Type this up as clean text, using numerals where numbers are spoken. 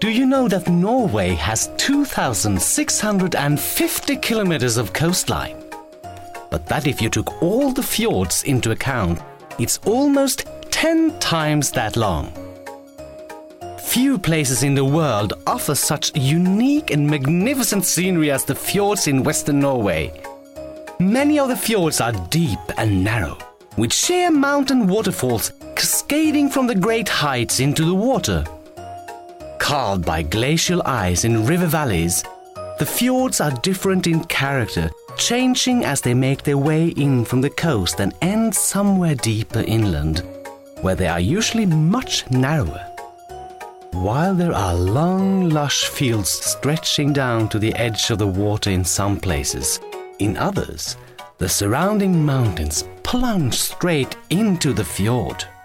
Do you know that Norway has 2,650 kilometers of coastline? But that if you took all the fjords into account, it's almost 10 times that long. Few places in the world offer such unique and magnificent scenery as the fjords in western Norway. Many of the fjords are deep and narrow, with sheer mountain waterfalls cascading from the great heights into the water. Carved by glacial ice in river valleys, the fjords are different in character, changing as they make their way in from the coast and end somewhere deeper inland, where they are usually much narrower. While there are long, lush fields stretching down to the edge of the water in some places, in others, the surrounding mountains plunge straight into the fjord.